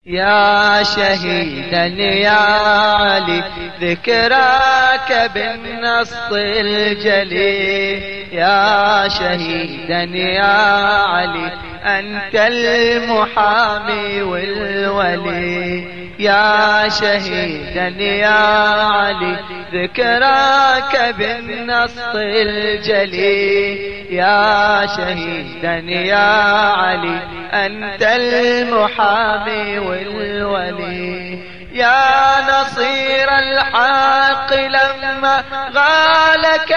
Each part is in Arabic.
يا شهيدا يا علي ذكراك بالنص الجلي، يا شهيدا يا علي أنت المحامي والولي، يا شهيدا يا علي ذكراك بالنص الجلي، يا شهيدا يا علي أنت المحامي والولي، يا نصير الحق لما غالك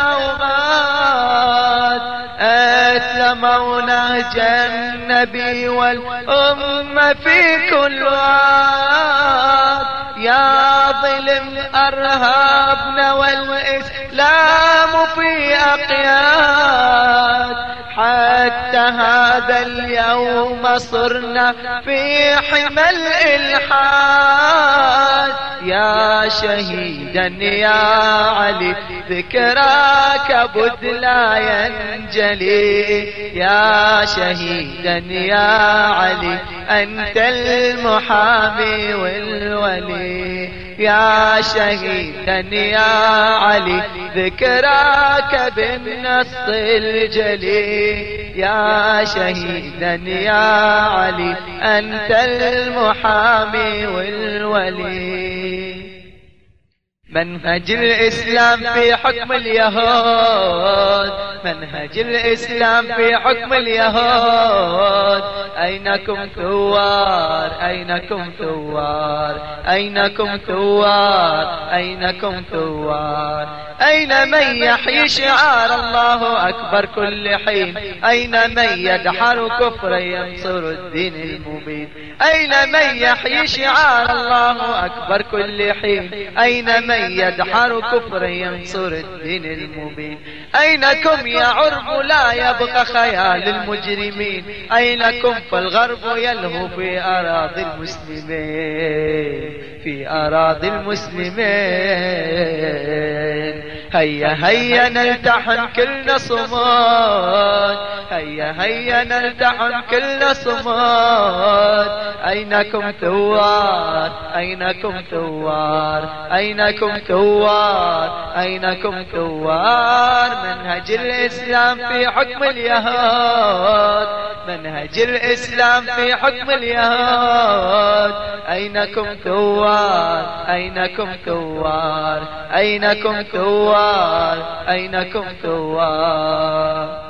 الأوغاد أتلموا نهج النبي والأمة في كل واد، يا ظلم أرهابنا والإسلام في أقياد، حتى هذا اليوم صرنا في حمى الإلحاد، يا شهيدا يا علي ذكراك بد لا ينجلي، يا شهيدا يا علي أنت المحامي والولي، يا شهيدا يا علي ذكراك بالنص الجلي، يا شهيدا يا علي أنت المحامي والولي. منهج الإسلام في حكم اليهود، منهج الإسلام في حكم اليهود، أينكم ثوار أينكم ثوار أينكم ثوار أينكم ثوار، أين من يحيي شعار الله أكبر كل حين، أين من يدحر كفرا ينصر الدين المبين، أين من يحيي شعار الله أكبر كل حين، أين من يدحر كفرا ينصر الدين المبين، أينكم يا عرب لا يبقى خيال المجرمين، أينكم فالغرب يلهو في أراضي المسلمين في أراضي المسلمين، هيا هيا نلتحم كلنا صمود، هيا هيا نلتحم كلنا صمود، أينكم ثوار أينكم ثوار أينكم ثوار أينكم ثوار، منهج الإسلام في حكم اليهود، منهج الإسلام في حكم اليهود، أينكم ثوار أينكم ثوار أينكم ثوار أينكم ثوار.